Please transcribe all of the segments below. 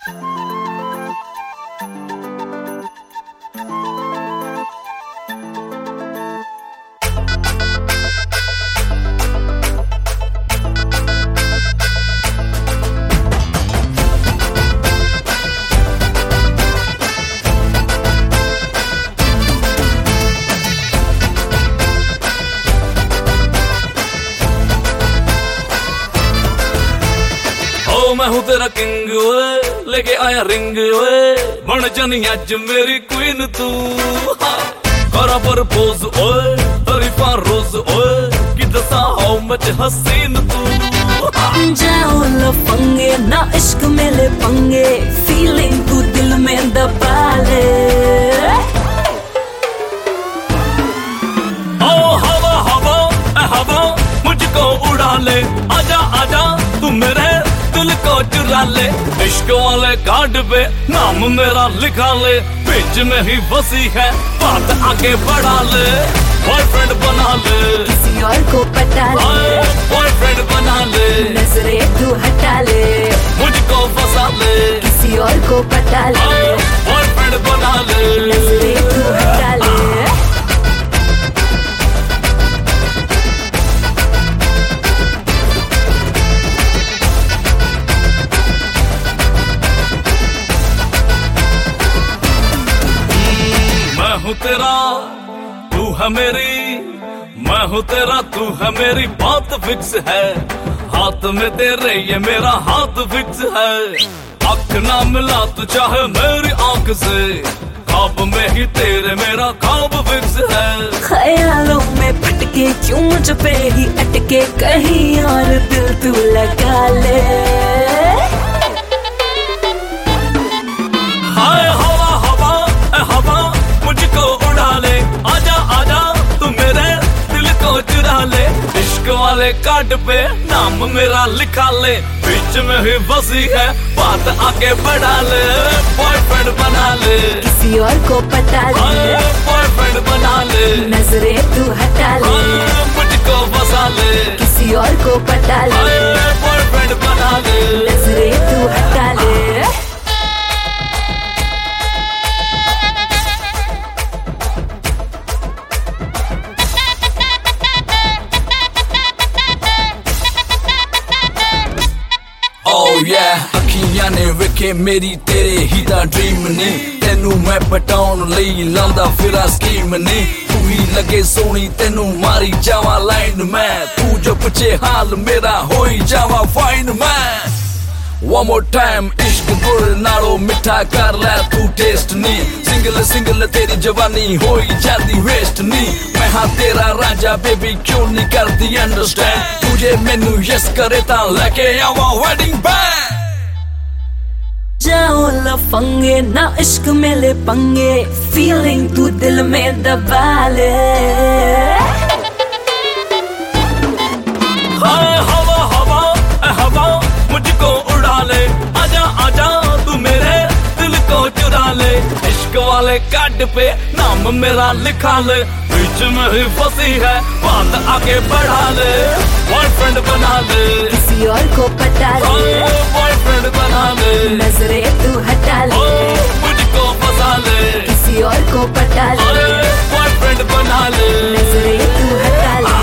मैं हूँ तेरा किंग ओए, लेके आया रिंग ओए, बन जानी अज मेरी क्वीन तू। करा प्रपोज ओए, तरीफा रोज ओए, कि दसा हाउ मच हसीन तू। जाओ लफंगे ना इश्क में ले पंगे, फीलिंग तू दिल में दबा ले। ओ हवा हवा हवा मुझको उड़ा ले, आजा आजा तू मेरे दिल को चुरा ले। इश्क वाले कार्ड पे नाम मेरा लिखा ले, बीच में ही बसी है बात आगे बढ़ा ले। बॉयफ्रेंड बना ले, किसी और को पटा ले, बॉयफ्रेंड बना ले, नजरें तू हटा ले, मुझको फंसा ले, किसी और को पटा ले, बॉयफ्रेंड बना ले, नजरें तू हटा ले। मैं हूँ तेरा तू है मेरी, मैं हूँ तेरा तू है मेरी, बात फिक्स है। हाथ में तेरे ये मेरा हाथ फिक्स है। आँख ना मिला तू चाहे मेरी आँख से, ख्वाब में ही तेरे मेरा ख्वाब फिक्स है। ख्यालों में भटके क्यों मुझ पे ही अटके, कहीं और दिल तू लगा ले। हाय हवा हवा हवा मुझको उड़ा ले, आजा आजा तू मेरे दिल को चुरा ले। इश्क वाले कार्ड पे नाम मेरा लिखा ले, बीच में ही बसी है बात आगे बढ़ा ले। बॉयफ्रेंड बना ले, किसी और को पटा ले, बॉयफ्रेंड बना ले, नजरें तू हटा ले, मुझको फंसा ले, किसी और को पटा ले, बॉयफ्रेंड बना ले, नजरें तू हटा ले। Oh yeah, अखियां ने वेखे मेरी तेरे ही दा ड्रीम ने, तेनू मैं पटाउन लई लांदा फिरा स्कीम ने। तू ही लगे सोनी तेनू मारी जावा लाइन में, तू जो पूछे हाल मेरा होई जावा फाइन मैं। One more time इश्क गुड़ नालो मिठा कर ले तू टेस्ट नी, सिंगल सिंगल तेरी जवानी होई जाती वेस्ट नी। मैं हाँ तेरा राजा बेबी क्यों नहीं करती अंडरस्टैंड, तुझे मैनू यस करे ता लेके आवा वेडिंग बैंड। जाओ लफंगे ना इश्क में ले पंगे, फीलिंग तू दिल में दबा ले। हाँ हवा हवा हवा मुझको उड़ा ले, आजा आजा तू मेरे दिल को चुरा ले। इश्क वाले कार्ड पे नाम मेरा लिखा ले, बीच में ही फंसी है बात आगे बढ़ा ले। बॉयफ्रेंड बना ले, किसी और को पटा ले, बॉयफ्रेंड बना ले, नजरें तू हटा ले, मुझको फंसा ले, किसी और को पटा ले, बॉयफ्रेंड बना ले, नजरें तू हटा ले।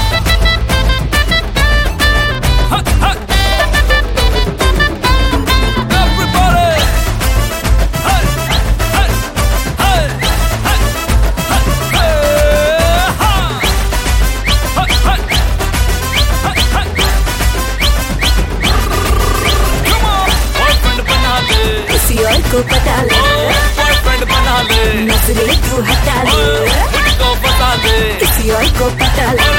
को पता ले, बॉयफ्रेंड बना ले, नजरें तू हटा ले, मुझको बता दे, किसी और को पता ले।